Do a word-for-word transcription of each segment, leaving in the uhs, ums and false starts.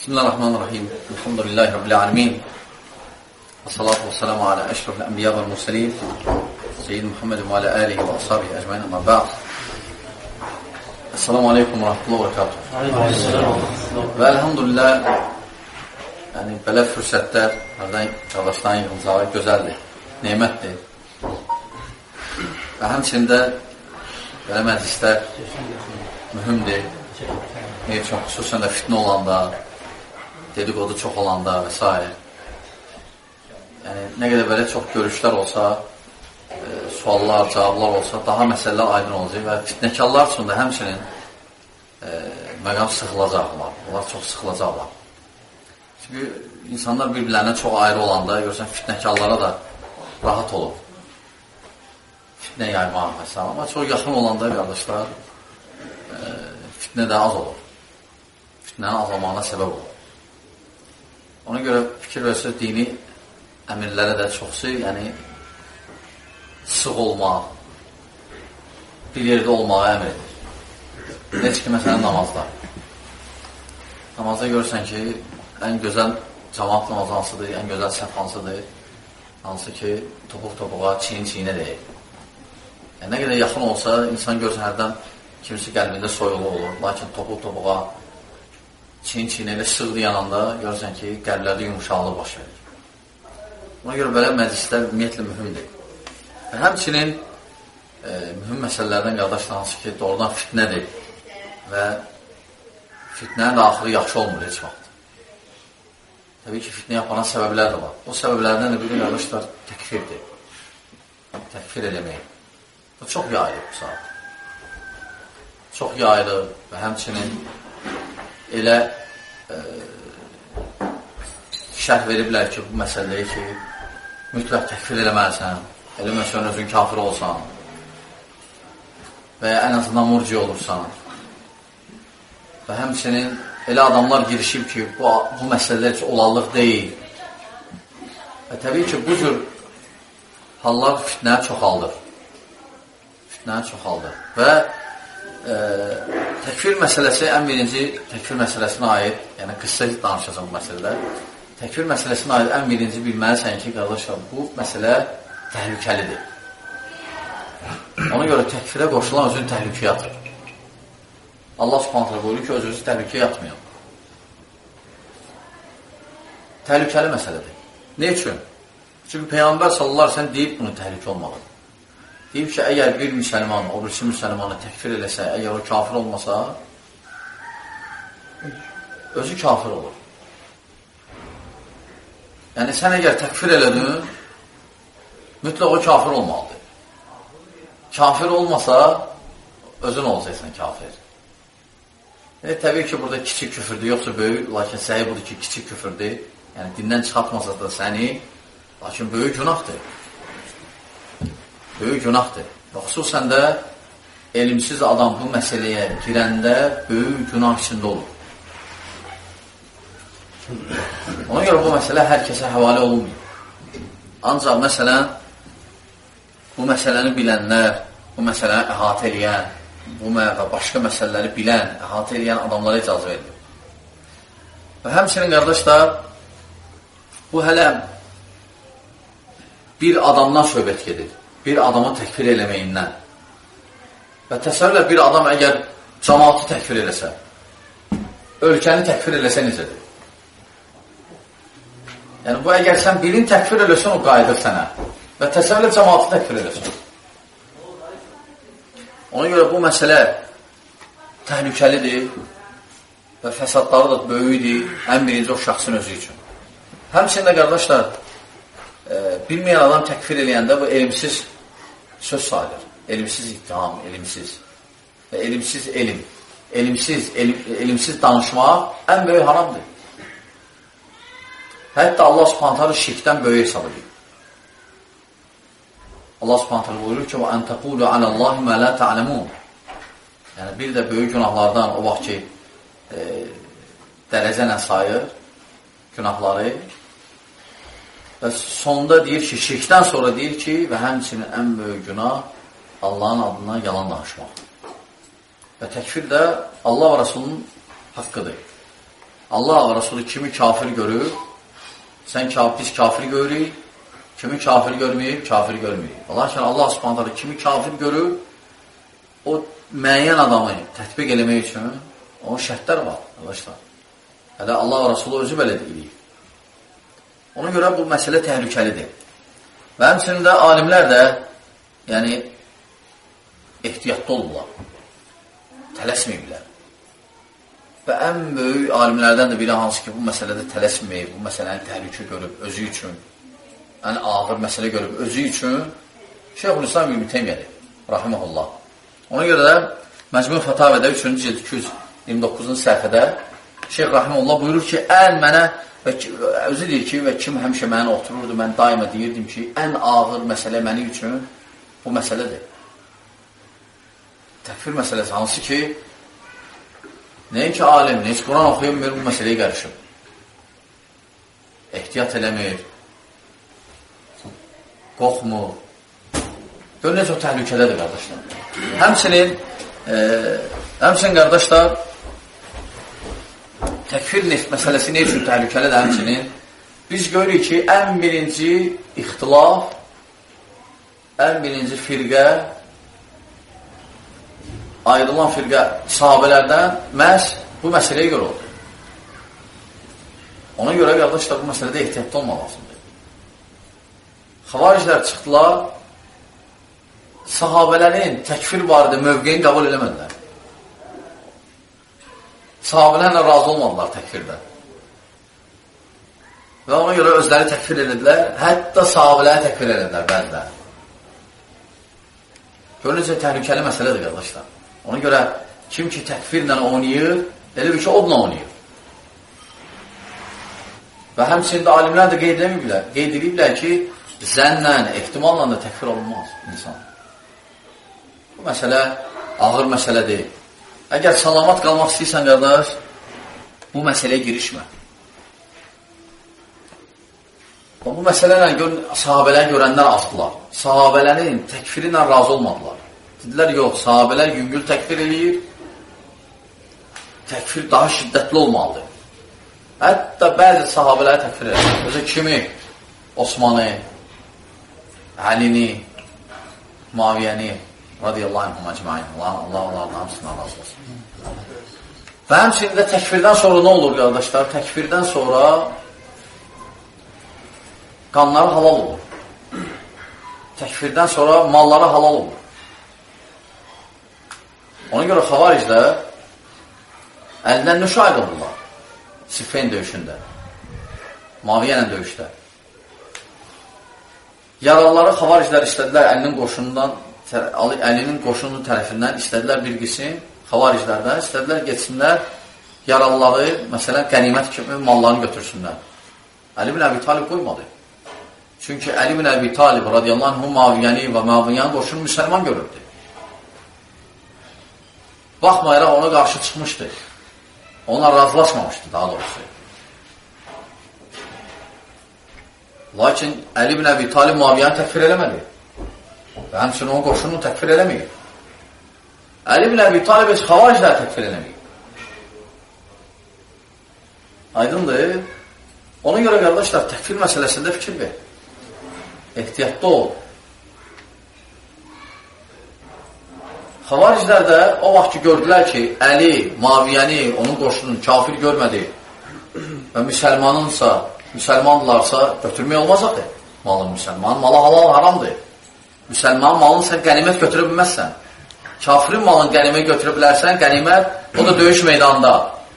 Bismillahirrahmanirrahim. Elhamdülillahi Rabbil alemin. Və salatu və selamu alə əşrafil ənbiya və mürsəlin Seyyid Muhammedin və alə alihi və ashabihi əcməin əmə bə'd. Esselamu aleykum və rahmetullah və barakatuhu. Və elhamdülillah, yəni belə fürsətlər qardaşların yığıncağı gözəldir, neymətdir. Və həmçində belə məclislər mühümdir. Ne üçün? Xüsusən də fitnə olanda, dedikodu çox olanda və s. Yəni, nə qədər belə çox görüşlər olsa, e, suallar, cavablar olsa, daha məsələlər aydın olacaq və fitnəkarlar üçün də həmçinin e, məqam sıxılacaqlar. Onlar çox sıxılacaqlar. Çünki insanlar bir-birlərinə çox ayrı olanda, görürsən, fitnəkarlara da rahat olur. Fitnə yaymaq və s. Amma çox yaxın olanda, qardaşlar, e, fitnə də az olur. Fitnənin azalmağına səbəb olur. Ona görə fikir versə dini əmirlərə də çoxsu, yəni sıx olmaq, bir yerdə olmağa əmr edir. Necə ki, məsələn, namazda. Namazda görürsən ki, ən gözəl cəmaat namazı hansıdır, ən gözəl səhv hansıdır, hansı ki, topuq-topuğa, çiyin-çiyinə deyil. Yəni, nə qədər yaxın olsa, insan görürsən, hərdən kimisi qəlbində soyulu olur, lakin topuq-topuğa, çiyin-çiyinə ilə sığdı yananda görürsən ki, qəlblərdə yumuşaqlıq baş verir. Ona görə belə məclislər ümumiyyətlə mühümdir. Və həmçinin e, mühüm məsələlərdən qardaşlar hansı ki, doğrudan fitnədir və fitnənin də axırı yaxşı olmur heç vaxt. Təbii ki, fitnə yapanan səbəblər də var. O səbəblərdən də bir gün qardaşlar təkfirdir. Təkfir eləmək. Bu çox yayılır bu saat. Çox yayılır və həmçinin elə e, şərh veriblər ki, bu məsələyə ki, mütləq təkfir eləməlisən, elə məsələn özün kafir olsan və ya ən azından murci olursan və həmçinin elə adamlar girişib ki, bu, bu məsələlər ki, olallıq deyil və təbii ki, bu cür hallar fitnəni çoxaldır. Fitnəni çoxaldır və e, təkfir məsələsi ən birinci təkfir məsələsinə aid, yəni qıssa danışacaq bu məsələdə. Təkfir məsələsinə aid ən birinci bilməlisən ki, qardaşlar, bu məsələ təhlükəlidir. Ona görə təkfirə qoşulan özünü təhlükəyə atır. Allah subhanətlə buyurur ki, öz-özü təhlükəyə atmıyor. Təhlükəli məsələdir. Ne üçün? Çünki Peyğəmbər sallallahu aleyhi ve sellem deyib bunu təhlükə olmalıdır. Deyib ki, əgər bir müsəlman, o birisi müsəlmanı təkfir eləsə, əgər o kafir olmasa, özü kafir olur. Yəni, sən əgər təkfir elədin, mütləq o kafir olmalıdır. Kafir olmasa, özün olacaqsan kafir. Yəni, təbii ki, burada kiçik küfürdür, yoxsa böyük, lakin səhi budur ki, kiçik küfürdür. Yəni, dindən çıxartmasa da səni, lakin böyük günahdır. Böyük günahdır. Və xüsusən də elmsiz adam bu məsələyə girəndə böyük günah içində olur. Ona görə bu məsələ hər kəsə həvalə olunmuyor. Ancaq məsələn, bu məsələni bilənlər, bu məsələni əhatə eləyən, bu və başqa məsələləri bilən, əhatə eləyən adamlara icazə verilir. Və həmçinin qardaşlar, bu hələ bir adamdan söhbət gedir. Bir adamı təkfir eləməyindən. Və təsəvvürlə bir adam əgər cəmaatı təkfir eləsə, ölkəni təkfir eləsə necədir? Yəni, bu əgər sən birin təkfir eləsən, o qayıdır sənə. Və təsəvvürlə cəmaatı təkfir eləsən. Ona görə bu məsələ təhlükəlidir və fəsadları da böyükdir, ən birinci o şəxsin özü üçün. Həmçində, qardaşlar, e, bilməyən adam təkfir eləyəndə bu elmsiz söz sayılır. Elmsiz ittiham, elmsiz. Və elmsiz elm. Elmsiz, el, elmsiz danışmaq ən böyük haramdır. Hətta Allah subhanətələ şirkdən böyük hesab edir. Allah subhanətələ buyurur ki, وَاَنْ تَقُولُوا عَلَى اللّٰهِ مَا لَا تَعْلَمُونَ. Yəni, bir də böyük günahlardan o vaxt ki, e, dərəcənə sayır günahları və sonda deyir ki, şirkdən sonra deyir ki, və həmçinin ən böyük günah Allahın adına yalan danışmaq. Və təkfir də Allah və Rasulunun haqqıdır. Allah və Rasulü kimi kafir görür, sən biz kafir görürük, kimi kafir görməyib, kafir görməyib. Lakin Allah subhanətə kimi kafir görür, o müəyyən adamı tətbiq eləmək üçün onun şərtlər var, arkadaşlar. Hələ Allah və Rasulü özü belə deyilir. Ona görə bu məsələ təhlükəlidir. Və həmçinin də alimlər də yəni, ehtiyatlı olurlar, tələsməyiblər. Və ən böyük alimlərdən də biri hansı ki, bu məsələdə tələsməyib, bu məsələni təhlükə görüb özü üçün, ən ağır məsələ görüb özü üçün Şeyxülislam İbn Teymiyədir, rahiməhullah. Ona görə də Məcmu Fətavədə üçüncü cild iki yüz iyirmi doqquzuncu səhifədə Şeyx rahiməhullah buyurur ki, ən mənə və özü deyir ki, və kim həmişə mənə otururdu, mən daima deyirdim ki, ən ağır məsələ mənim üçün bu məsələdir. Təkfir məsələsi hansı ki, nəinki alim, heç Quran oxuyamır, bu məsələyə qarışıb. Ehtiyat eləmir, qorxmur. Gör, necə o təhlükədədir, qardaşlar. Həmçinin, e, həmçinin, qardaşlar, təkfir məsələsi nə üçün təhlükəlidir həmçinin? Biz görürük ki, ən birinci ixtilaf, ən birinci firqə, ayrılan firqə sahabələrdən məhz bu məsələyə görə oldu. Ona görə, qardaşlar, bu məsələdə ehtiyatlı olmaq lazımdır. Xavariclər çıxdılar, sahabələrin təkfir barədə mövqeyini qəbul eləmədilər. Sahabələrlə razı olmadılar təkfirdən. Və ona görə özləri təkfir edildilər, hətta sahabələri təkfir edildilər bəzilər. Görünəcə təhlükəli məsələdir, qardaşlar. Ona görə kim ki təkfirlə oynayır, elə bir ki, odla oynayır. Və həmçində alimlər də qeyd ediblər, qeyd ediblər ki, zənnlə, ehtimalla da təkfir olunmaz insan. Bu məsələ ağır məsələdir. Əgər salamat qalmaq istəyirsən, qardaş, bu məsələyə girişmə. Bu məsələlə sahabələr görənlər azdılar. Sahabələrin təkfiri ilə razı olmadılar. Dedilər, yox, sahabələr yüngül təkfir eləyir, təkfir daha şiddətli olmalıdır. Hətta bəzi sahabələri təkfir edir. Özü kimi? Osmanı, Əlini, Muaviyyəni, radiyallahu anhum əcmain. Allah, Allah, Allah, hamısından razı olsun. Və həmçində təkfirdən sonra nə olur, qardaşlar? Təkfirdən sonra qanları halal olur. Təkfirdən sonra malları halal olur. Ona görə xavariclər əlindən nüşahidə olurlar. Siffeyn döyüşündə. Muaviyyə ilə döyüşdə. Yaralıları xavariclər istədilər əlinin qoşunundan, əlinin qoşunun tərəfindən istədilər bir qisim xavariclərdən, istədilər geçsinlər, yaralıları, məsələn, qənimət kimi mallarını götürsünlər. Əli bin Əbi Talib qoymadı. Çünki Əli bin Əbi Talib radiyallahu anhu Muaviyyəni və Muaviyyənin qoşunu müsəlman görürdü. Baxmayaraq ona qarşı çıxmışdı. Ona razılaşmamışdı daha doğrusu. Lakin Əli bin Əbi Talib Muaviyyəni təkfir eləmədi. Və həmçinin onun qoşununu təkfir eləməyib. Əli bin Əbi Talib heç xavaricləri təkfir eləməyib. Aydındır. Ona görə qardaşlar, təkfir məsələsində fikir ver. Ehtiyatlı ol. Xavariclər də o vaxt ki, gördülər ki, Əli, Muaviyyəni, onun qoşunun kafir görmədi və müsəlmanınsa, müsəlmandırlarsa götürmək olmaz axı. Malın müsəlmanın malı halal haramdır. Müsəlmanın malını sən qənimət götürə bilməzsən. Kafirin malını qənimət götürə bilərsən, qənimət, o da döyüş meydanında.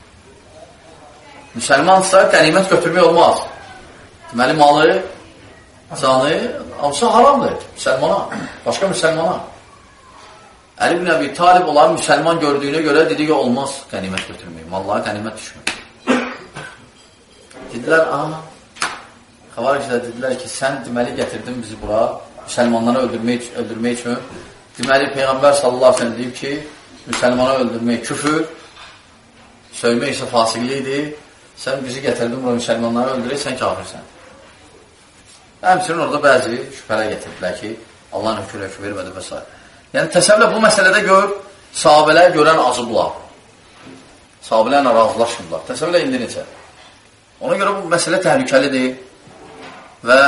Müsəlmansa qənimət götürmək olmaz. Deməli, malı, canı, hamısı haramdır müsəlmana, başqa müsəlmana. Əli bin Əbi Talib onları müsəlman gördüyünə görə dedi ki, olmaz qənimət götürmək, mallara qənimət düşmür. Dedilər, aha, xavaricilər dedilər ki, sən deməli gətirdin bizi bura, müsəlmanları öldürmək, öldürmək üçün. Deməli, Peyğəmbər sallallahu aleyhi ve sellem deyib ki, müsəlmanı öldürmək küfür, söymək isə fasiqlikdir, sən bizi gətirdin bura, müsəlmanları öldürək, sən kafirsən. Həmçinin orada bəzi şübhələr getirdilər ki, Allahın hökür hökür vermədi və s. Yəni, təsəvvürlə bu məsələdə gör, sahabələr görən azıblar. sahabilərlə razılaşmırlar. Təsəvvürlə indi necə? Ona görə bu məsələ təhlükəlidir və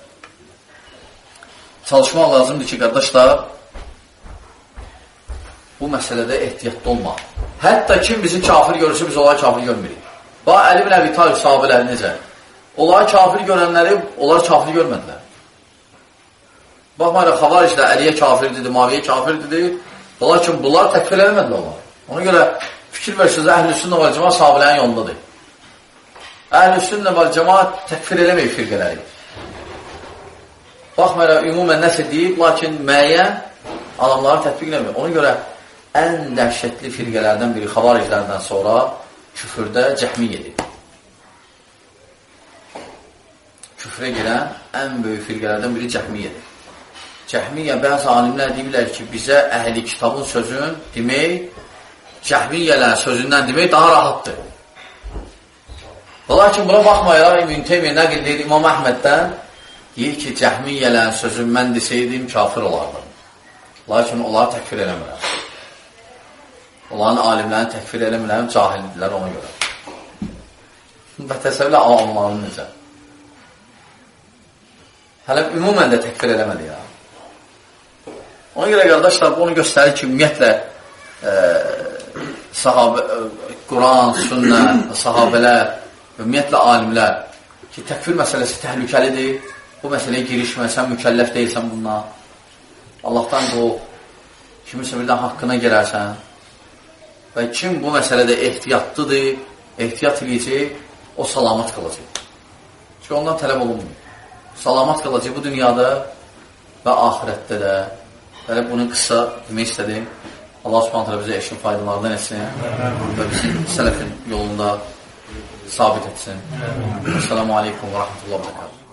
çalışmaq lazımdır ki, qardaşlar, bu məsələdə ehtiyatlı olmaq. Hətta kim bizi kafir görürsə, biz onları kafir görmürük. Bax, Əli ibn Əbi Talib sahabələri necə? Onları kafir görənləri, onları kafir görmədilər. Baxmayla, xavaricdə Əliyə kafirdir, Muaviyə kafirdir. Lakin bunlar təkfir eləmədilər onlar. Ona görə fikir versiniz, Əhl-i Sünnə və Cəmaət sahabələrin yolundadır. Əhl-i Sünnə və Cəmaət təkfir eləməyib firqələri. Baxmayla, ümumən nəsə deyib, lakin müəyyən adamları tətbiq eləməyib. Ona görə ən dəhşətli firqələrdən biri xavariclərdən sonra küfürdə cəhmiyyədir. Küfrə girən ən böyük firqələrdən biri cəhmiyyədir. Cəhmiyyə, bəzi alimlər deyirlər ki, bizə əhli kitabın sözün demək, cəhmiyyələrin sözündən demək daha rahatdır. Lakin buna baxmayaraq, İbn Teymiyyə nəql edir İmam Əhməddən, deyir ki, cəhmiyyələrin sözün mən desəydim, kafir olardım. Lakin onları təkfir eləmirəm. Onların alimlərini təkfir eləmirəm, cahildirlər ona görə. Və təsəvvürlə avamların necə? Hələ ümumən də təkfir eləmədi ya. Ona görə, qardaşlar, bu onu göstərir ki, ümumiyyətlə, e, sahabə, e, Quran, sünnə, sahabələr, ümumiyyətlə, alimlər ki, təkfir məsələsi təhlükəlidir, bu məsələyə girişməsən, mükəlləf deyilsən bundan, Allahdan qol, kimirsə birdən haqqına girərsən və kim bu məsələdə ehtiyatlıdır, ehtiyat edəcək, o salamat qalacaq. Çünki ondan tələb olunmuyor. Salamat qalacaq bu dünyada və ahirətdə də. Belə bunu qısa demək istədim. Allah subhanətlə bizə eşin faydalarından etsin və bizi sələfin yolunda sabit etsin. Esselamu aleykum və rəhmətullah və bərəkatuhu.